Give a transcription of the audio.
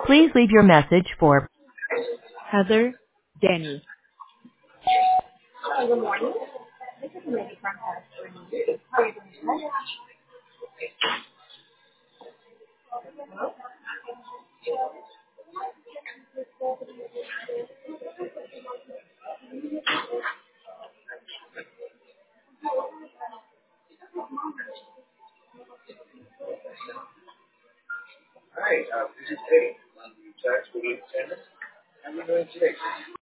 Please leave your message for Heather Denny. Hi, good morning. This is Lily from California. How are you doing today? Hi, this is Eddie. I'm the tax relief attendant. How are you doing today?